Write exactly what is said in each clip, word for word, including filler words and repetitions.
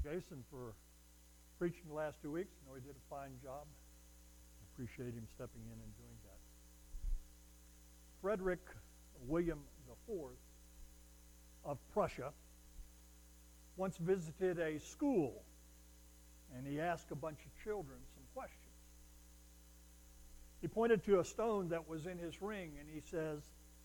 Jason for preaching the last two weeks. I know he did a fine job. I appreciate him stepping in and doing that. Frederick William the Fourth of Prussia once visited a school, and he asked a bunch of children some questions. He pointed to a stone that was in his ring, and he says,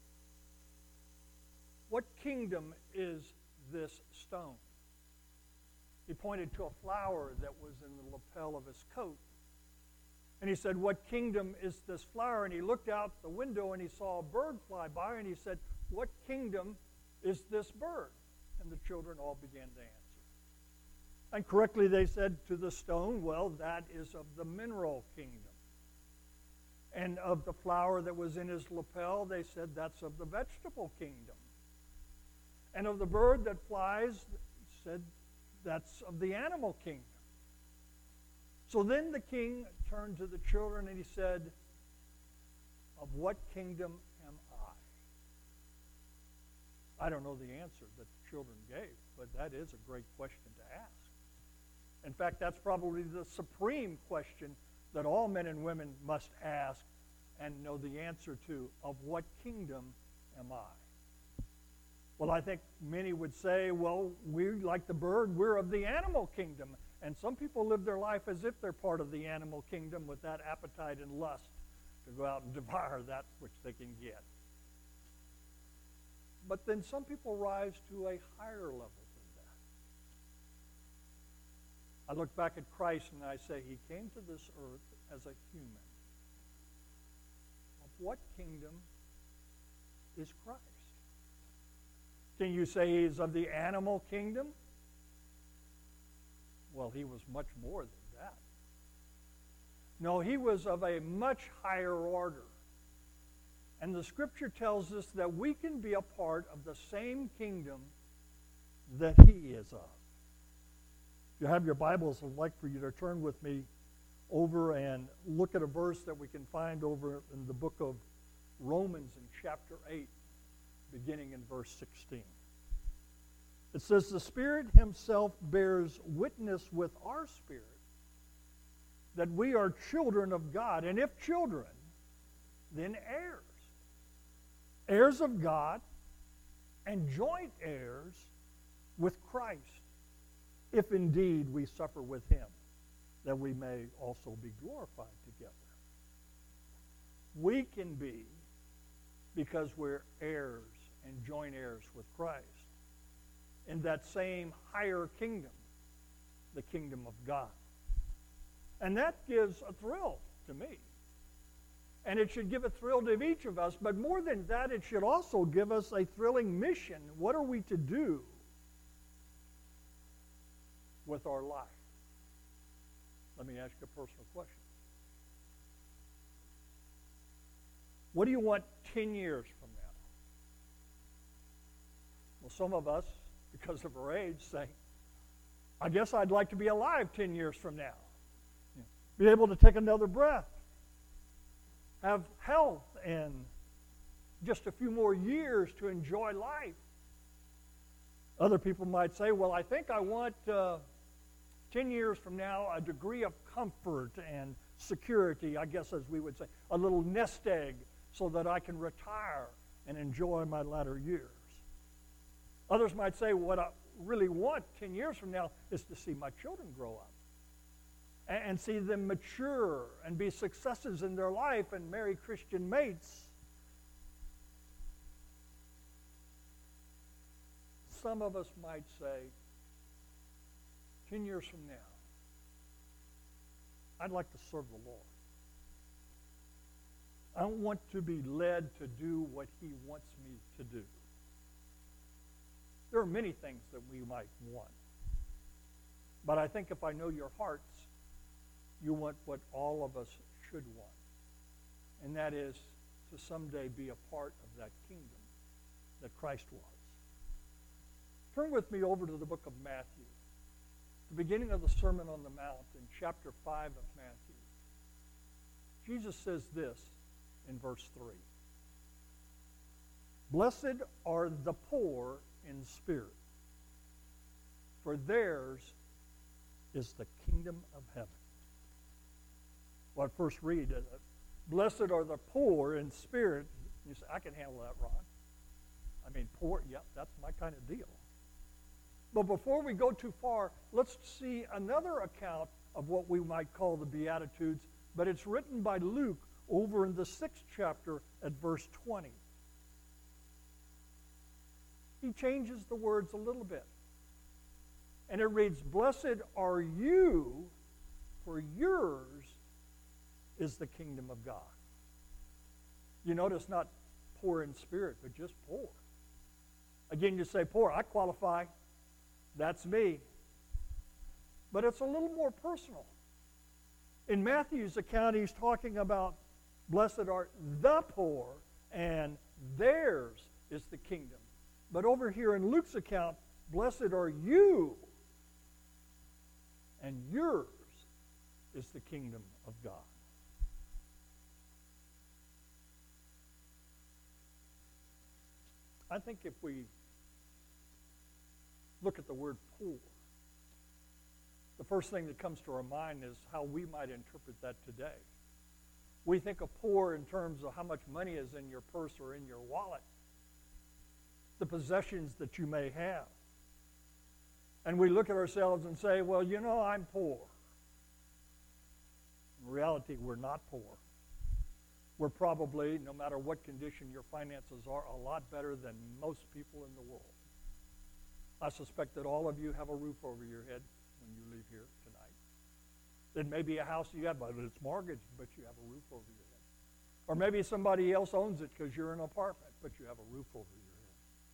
"What kingdom is this stone?" He pointed to a flower that was in the lapel of his coat. And he said, "What kingdom is this flower?" And he looked out the window and he saw a bird fly by, and he said, "What kingdom is this bird?" And the children all began to answer. And correctly they said to the stone, "Well, that is of the mineral kingdom." And of the flower that was in his lapel, they said, "That's of the vegetable kingdom." And of the bird that flies, said, "That's of the animal kingdom." So then the king turned to the children and he said, "Of what kingdom am I?" I don't know the answer that the children gave, but that is a great question to ask. In fact, that's probably the supreme question that all men and women must ask and know the answer to. Of what kingdom am I? Well, I think many would say, well, we, like the bird, we're of the animal kingdom. And some people live their life as if they're part of the animal kingdom with that appetite and lust to go out and devour that which they can get. But then some people rise to a higher level than that. I look back at Christ and I say, he came to this earth as a human. Of what kingdom is Christ? Can you say he's of the animal kingdom? Well, he was much more than that. No, he was of a much higher order. And the Scripture tells us that we can be a part of the same kingdom that he is of. If you have your Bibles, I'd like for you to turn with me over and look at a verse that we can find over in the book of Romans in chapter eight, beginning in verse sixteen. It says, "The Spirit himself bears witness with our spirit that we are children of God, and if children, then heirs. Heirs of God and joint heirs with Christ, if indeed we suffer with him, that we may also be glorified together." We can be, because we're heirs and joint heirs with Christ, in that same higher kingdom, the kingdom of God. And that gives a thrill to me. And it should give a thrill to each of us, but more than that, it should also give us a thrilling mission. What are we to do with our life? Let me ask you a personal question. What do you want ten years from now? Well, some of us, because of our age, say, I guess I'd like to be alive ten years from now. Be able to take another breath. Have health and just a few more years to enjoy life. Other people might say, well, I think I want uh, ten years from now a degree of comfort and security, I guess as we would say, a little nest egg so that I can retire and enjoy my latter years. Others might say, what I really want ten years from now is to see my children grow up and, and see them mature and be successes in their life and marry Christian mates. Some of us might say, ten years from now, I'd like to serve the Lord. I don't want to be led to do what he wants me to do. There are many things that we might want. But I think if I know your hearts, you want what all of us should want. And that is to someday be a part of that kingdom that Christ was. Turn with me over to the book of Matthew, the beginning of the Sermon on the Mount in chapter five of Matthew. Jesus says this in verse three. "Blessed are the poor in spirit, for theirs is the kingdom of heaven. Well, at first read, uh, blessed are the poor in spirit. You say, I can handle that, Ron. I mean, poor, yeah, that's my kind of deal. But before we go too far, let's see another account of what we might call the Beatitudes, but it's written by Luke over in the sixth chapter at verse twenty. He changes the words a little bit. And it reads, blessed are you, for yours is the kingdom of God. You notice not poor in spirit, but just poor. Again, you say poor, I qualify. That's me. But it's a little more personal. In Matthew's account, he's talking about blessed are the poor, and theirs is the kingdom. But over here in Luke's account, blessed are you, and yours is the kingdom of God. I think if we look at the word poor, the first thing that comes to our mind is how we might interpret that today. We think of poor in terms of how much money is in your purse or in your wallet, the possessions that you may have. And we look at ourselves and say, well, you know, I'm poor. In reality, we're not poor. We're probably, no matter what condition your finances are, a lot better than most people in the world. I suspect that all of you have a roof over your head when you leave here tonight. It may be a house you have, but it's mortgaged, but you have a roof over your head. Or maybe somebody else owns it because you're in an apartment, but you have a roof over your head.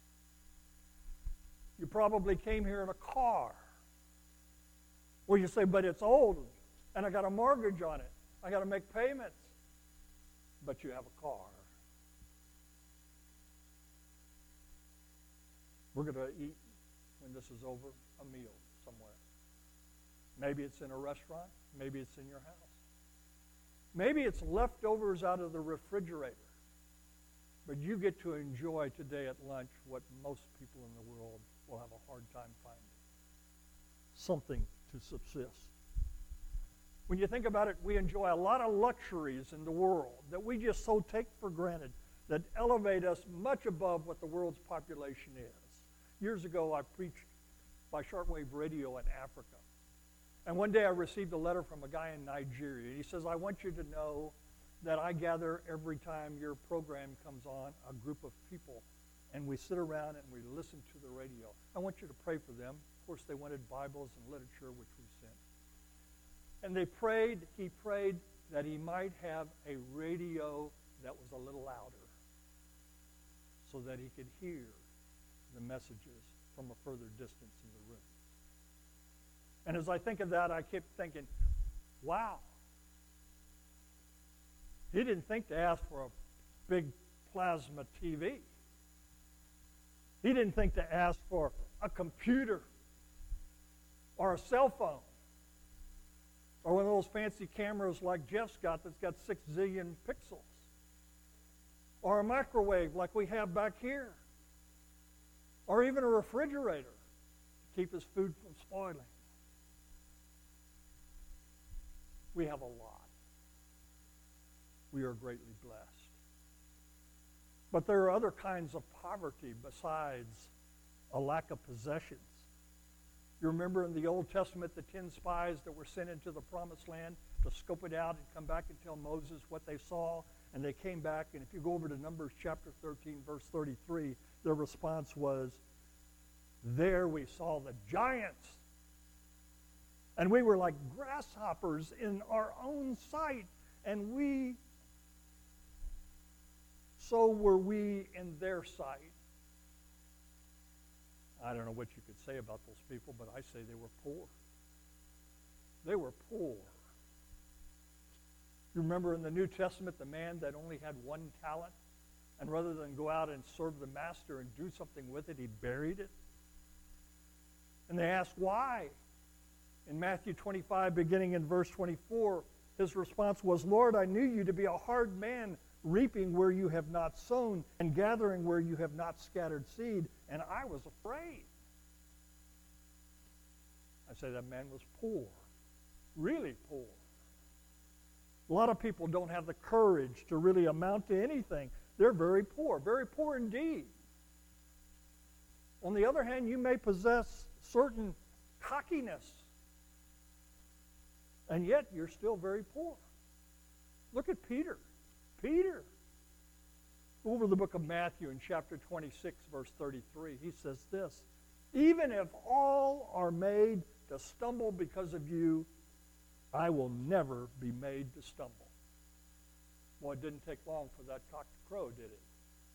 You probably came here in a car. Well, you say, but it's old, and I got a mortgage on it. I got to make payments. But you have a car. We're going to eat, when this is over, a meal somewhere. Maybe it's in a restaurant. Maybe it's in your house. Maybe it's leftovers out of the refrigerator. But you get to enjoy today at lunch what most people in the world will have a hard time finding. Something to subsist. When you think about it, we enjoy a lot of luxuries in the world that we just so take for granted that elevate us much above what the world's population is. Years ago, I preached by shortwave radio in Africa. And one day I received a letter from a guy in Nigeria. He says, I want you to know that I gather every time your program comes on a group of people, and we sit around and we listen to the radio. I want you to pray for them. Of course, they wanted Bibles and literature, which we sent. And they prayed, he prayed that he might have a radio that was a little louder so that he could hear the messages from a further distance in the room. And as I think of that, I kept thinking, wow. He didn't think to ask for a big plasma T V. He didn't think to ask for a computer or a cell phone. Or one of those fancy cameras like Jeff's got that's got six zillion pixels. Or a microwave like we have back here. Or even a refrigerator to keep his food from spoiling. We have a lot. We are greatly blessed. But there are other kinds of poverty besides a lack of possessions. You remember in the Old Testament the ten spies that were sent into the promised land to scope it out and come back and tell Moses what they saw, and they came back, and if you go over to Numbers chapter thirteen, verse thirty-three, their response was, there we saw the giants. And we were like grasshoppers in our own sight, and we, so were we in their sight. I don't know what you could say about those people, but I say they were poor. They were poor. You remember in the New Testament the man that only had one talent, and rather than go out and serve the master and do something with it, he buried it? And they asked why. In Matthew twenty-five, beginning in verse twenty-four, his response was, Lord, I knew you to be a hard man, reaping where you have not sown, and gathering where you have not scattered seed, and I was afraid. I say that man was poor, really poor. A lot of people don't have the courage to really amount to anything. They're very poor, very poor indeed. On the other hand, you may possess certain cockiness, and yet you're still very poor. Look at Peter. Peter. Over the book of Matthew in chapter twenty-six, verse thirty-three, he says this, even if all are made to stumble because of you, I will never be made to stumble. Well, it didn't take long for that cock to crow, did it?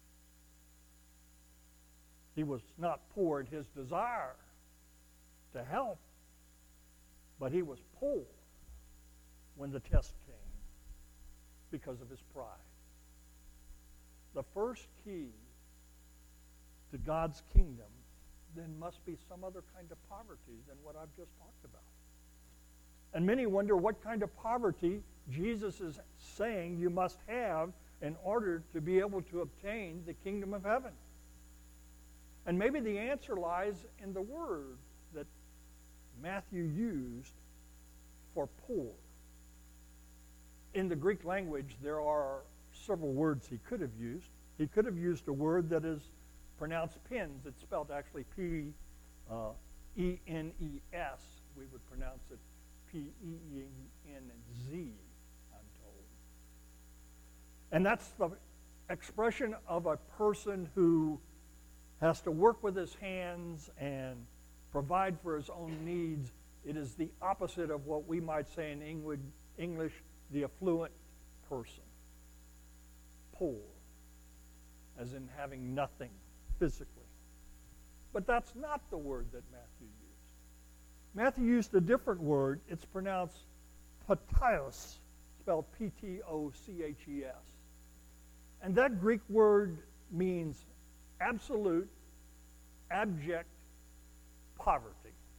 He was not poor in his desire to help, but he was poor when the test came because of his pride. The first key to God's kingdom then must be some other kind of poverty than what I've just talked about. And many wonder what kind of poverty Jesus is saying you must have in order to be able to obtain the kingdom of heaven. And maybe the answer lies in the word that Matthew used for poor. In the Greek language, there are several words he could have used. He could have used a word that is pronounced pens. It's spelled actually P E N E S. We would pronounce it P E N Z, I'm told. And that's the expression of a person who has to work with his hands and provide for his own needs. It is the opposite of what we might say in English, the affluent person. Poor, as in having nothing physically. But that's not the word that Matthew used. Matthew used a different word. It's pronounced pataios, spelled P T O C H E S. And that Greek word means absolute, abject poverty.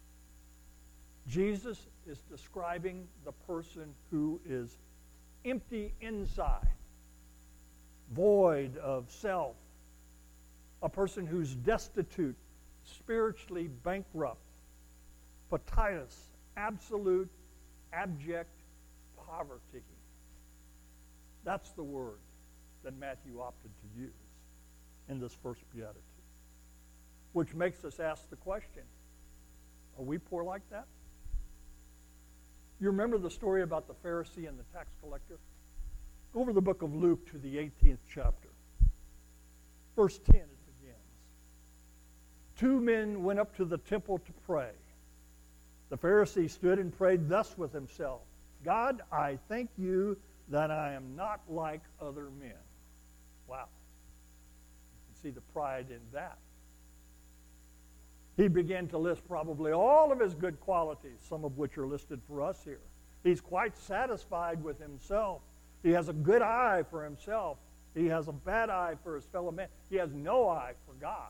Jesus is describing the person who is empty inside, void of self, a person who's destitute, spiritually bankrupt. Pataios, absolute, abject poverty. That's the word that Matthew opted to use in this first beatitude, which makes us ask the question, are we poor like that? You remember the story about the Pharisee and the tax collector? Go over the book of Luke to the eighteenth chapter. Verse ten, it begins. Two men went up to the temple to pray. The Pharisee stood and prayed thus with himself, God, I thank you that I am not like other men. Wow. You can see the pride in that. He began to list probably all of his good qualities, some of which are listed for us here. He's quite satisfied with himself. He has a good eye for himself. He has a bad eye for his fellow man. He has no eye for God.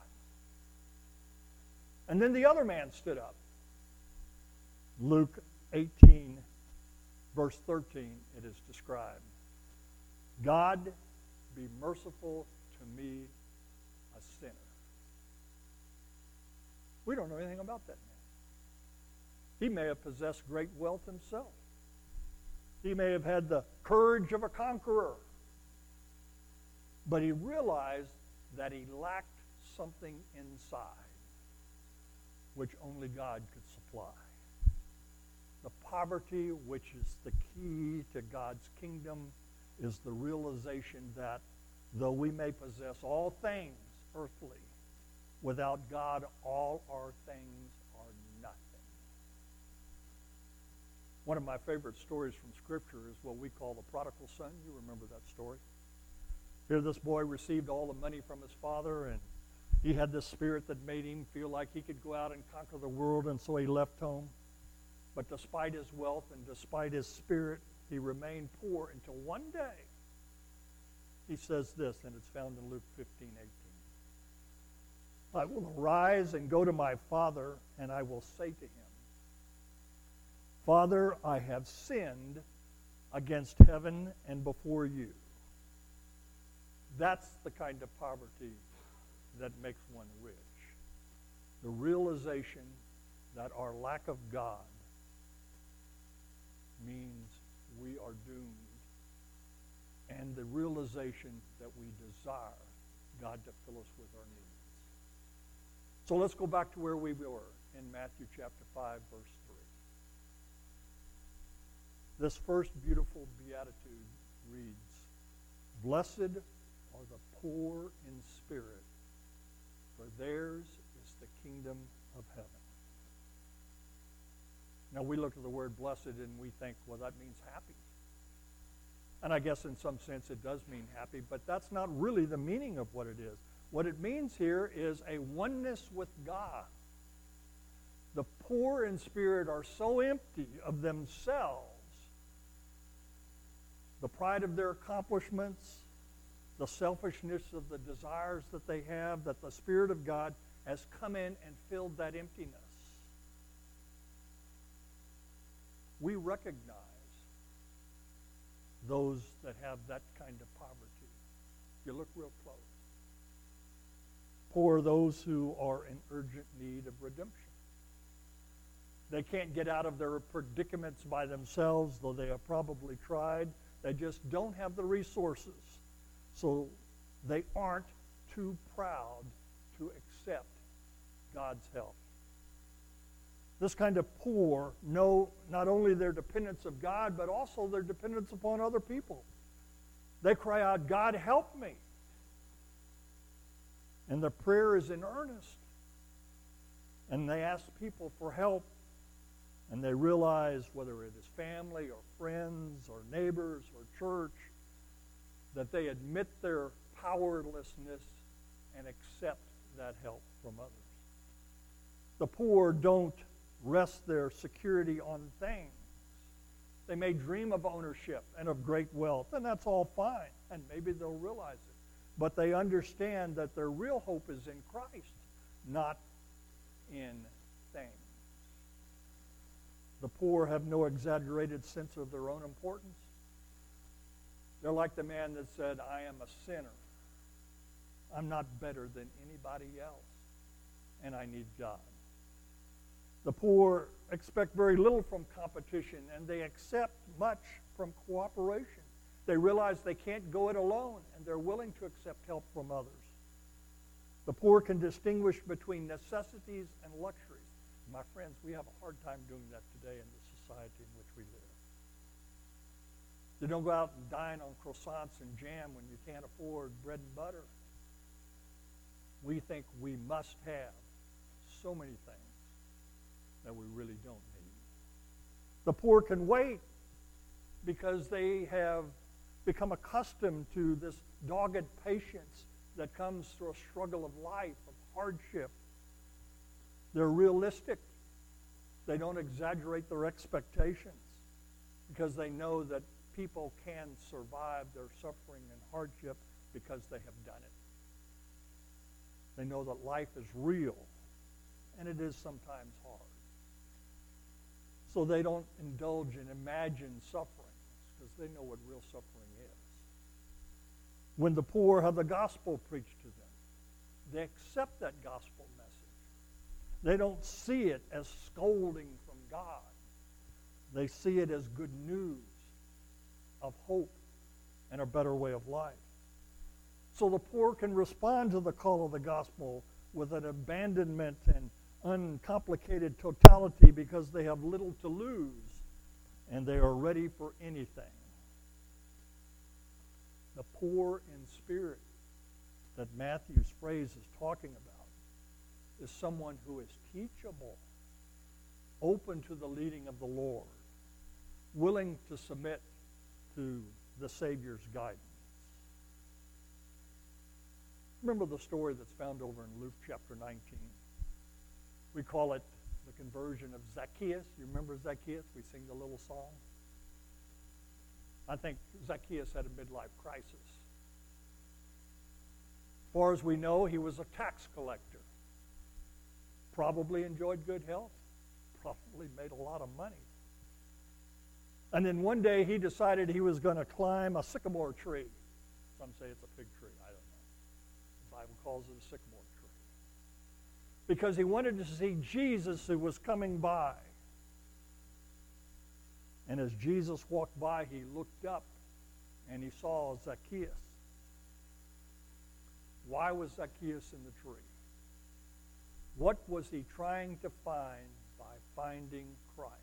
And then the other man stood up. Luke eighteen, verse thirteen, it is described. God, be merciful to me, a sinner. We don't know anything about that man. He may have possessed great wealth himself. He may have had the courage of a conqueror. But he realized that he lacked something inside which only God could supply. The poverty, which is the key to God's kingdom, is the realization that though we may possess all things earthly, without God, all our things are nothing. One of my favorite stories from Scripture is what we call the prodigal son. You remember that story. Here this boy received all the money from his father, and he had this spirit that made him feel like he could go out and conquer the world, and so he left home. But despite his wealth and despite his spirit, he remained poor until one day he says this, and it's found in Luke fifteen eighteen. I will arise and go to my father, and I will say to him, Father, I have sinned against heaven and before you. That's the kind of poverty that makes one rich. The realization that our lack of God means we are doomed, and the realization that we desire God to fill us with our needs. So let's go back to where we were in Matthew chapter five, verse three. This first beautiful beatitude reads, "Blessed are the poor in spirit, for theirs is the kingdom of heaven." Now we look at the word blessed and we think, well, that means happy. And I guess in some sense it does mean happy, but that's not really the meaning of what it is. What it means here is a oneness with God. The poor in spirit are so empty of themselves, the pride of their accomplishments, the selfishness of the desires that they have, that the Spirit of God has come in and filled that emptiness. We recognize those that have that kind of poverty. If you look real close. Poor are those who are in urgent need of redemption. They can't get out of their predicaments by themselves, though they have probably tried. They just don't have the resources. So they aren't too proud to accept God's help. This kind of poor know not only their dependence of God, but also their dependence upon other people. They cry out, "God, help me." And the prayer is in earnest. And they ask people for help. And they realize, whether it is family or friends or neighbors or church, that they admit their powerlessness and accept that help from others. The poor don't rest their security on things. They may dream of ownership and of great wealth, and that's all fine, and maybe they'll realize it. But they understand that their real hope is in Christ, not in things. The poor have no exaggerated sense of their own importance. They're like the man that said, "I am a sinner. I'm not better than anybody else, and I need God." The poor expect very little from competition, and they accept much from cooperation. They realize they can't go it alone, and they're willing to accept help from others. The poor can distinguish between necessities and luxuries. My friends, we have a hard time doing that today in the society in which we live. You don't go out and dine on croissants and jam when you can't afford bread and butter. We think we must have so many things that we really don't need. The poor can wait because they have become accustomed to this dogged patience that comes through a struggle of life, of hardship. They're realistic. They don't exaggerate their expectations because they know that people can survive their suffering and hardship because they have done it. They know that life is real, and it is sometimes hard. So they don't indulge in imagined sufferings because they know what real suffering is. When the poor have the gospel preached to them, they accept that gospel message. They don't see it as scolding from God. They see it as good news of hope and a better way of life. So the poor can respond to the call of the gospel with an abandonment and uncomplicated totality because they have little to lose and they are ready for anything. The poor in spirit that Matthew's phrase is talking about is someone who is teachable, open to the leading of the Lord, willing to submit to the Savior's guidance. Remember the story that's found over in Luke chapter nineteen. We call it the conversion of Zacchaeus. You remember Zacchaeus? We sing the little song. I think Zacchaeus had a midlife crisis. As far as we know, he was a tax collector. Probably enjoyed good health. Probably made a lot of money. And then one day he decided he was going to climb a sycamore tree. Some say it's a fig tree. I don't know. The Bible calls it a sycamore tree. because he wanted to see Jesus who was coming by. And as Jesus walked by, he looked up and he saw Zacchaeus. Why was Zacchaeus in the tree? What was he trying to find by finding Christ?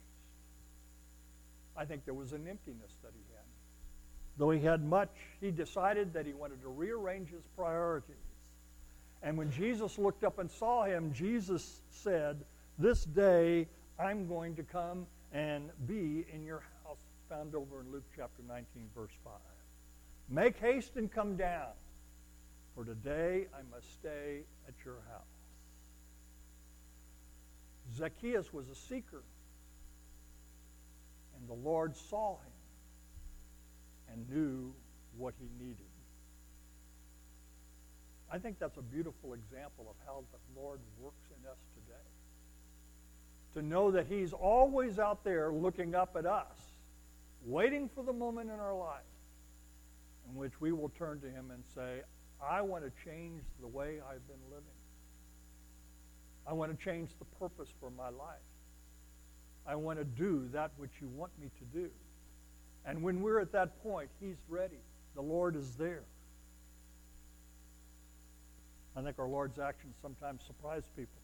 I think there was an emptiness that he had. Though he had much, he decided that he wanted to rearrange his priorities. And when Jesus looked up and saw him, Jesus said, "This day I'm going to come and be in your house," found over in Luke chapter nineteen, verse five. "Make haste and come down, for today I must stay at your house." Zacchaeus was a seeker, and the Lord saw him and knew what he needed. I think that's a beautiful example of how the Lord works in us today. To know that he's always out there looking up at us, waiting for the moment in our life in which we will turn to him and say, "I want to change the way I've been living. I want to change the purpose for my life. I want to do that which you want me to do." And when we're at that point, he's ready. The Lord is there. I think our Lord's actions sometimes surprise people.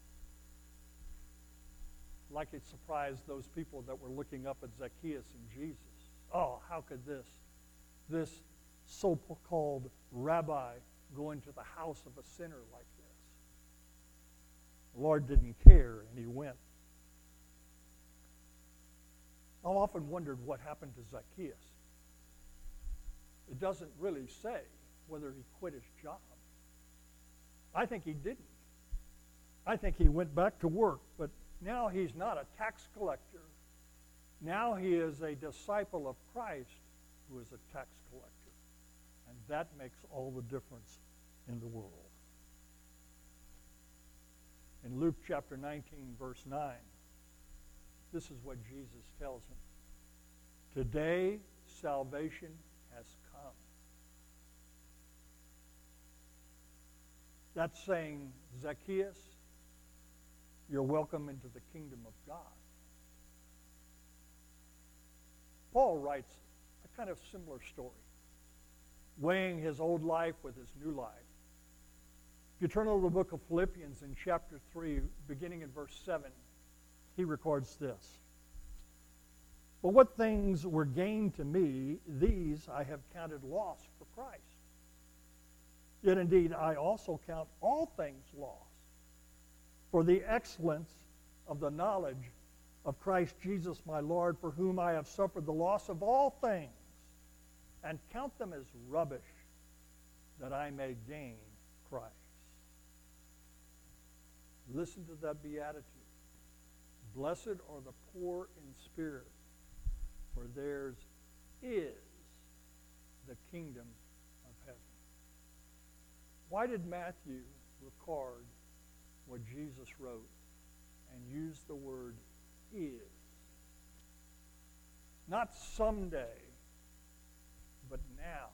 Like it surprised those people that were looking up at Zacchaeus and Jesus. Oh, how could this, this so-called rabbi go into the house of a sinner like this? The Lord didn't care, and he went. I've often wondered what happened to Zacchaeus. It doesn't really say whether he quit his job. I think he didn't. I think he went back to work, but now he's not a tax collector. Now he is a disciple of Christ who is a tax collector. And that makes all the difference in the world. In Luke chapter nineteen, verse nine, this is what Jesus tells him. "Today salvation has come." That's saying, Zacchaeus, you're welcome into the kingdom of God. Paul writes a kind of similar story, weighing his old life with his new life. If you turn over the book of Philippians in chapter three, beginning in verse seven, he records this. "But what things were gained to me, these I have counted loss for Christ. Yet indeed I also count all things loss for the excellence of the knowledge of Christ Jesus my Lord, for whom I have suffered the loss of all things, and count them as rubbish, that I may gain Christ." Listen to that beatitude. "Blessed are the poor in spirit, for theirs is the kingdom of heaven." Why did Matthew record what Jesus wrote and use the word "is"? Not someday, but now.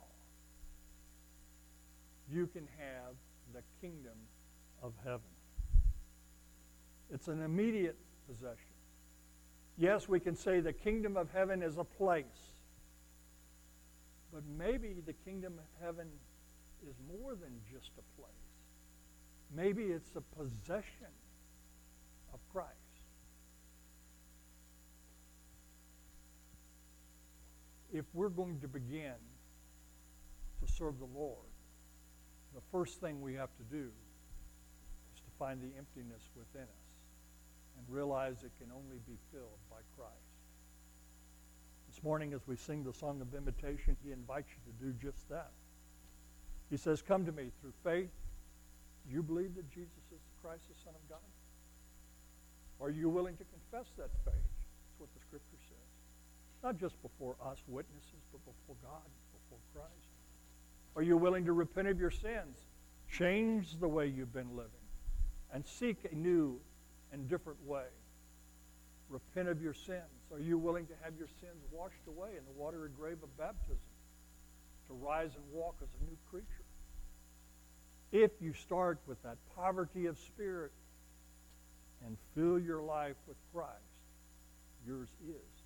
You can have the kingdom of heaven. It's an immediate possession. Yes, we can say the kingdom of heaven is a place. But maybe the kingdom of heaven is more than just a place. Maybe it's a possession of Christ. If we're going to begin to serve the Lord, the first thing we have to do is to find the emptiness within us and realize it can only be filled by Christ. This morning as we sing the song of invitation, he invites you to do just that. He says, "Come to me through faith." Do you believe that Jesus is the Christ, the Son of God? Are you willing to confess that faith? That's what the Scripture says. Not just before us witnesses, but before God, before Christ. Are you willing to repent of your sins, change the way you've been living, and seek a new and different way? Repent of your sins. Are you willing to have your sins washed away in the watery grave of baptism, to rise and walk as a new creature? If you start with that poverty of spirit and fill your life with Christ, yours is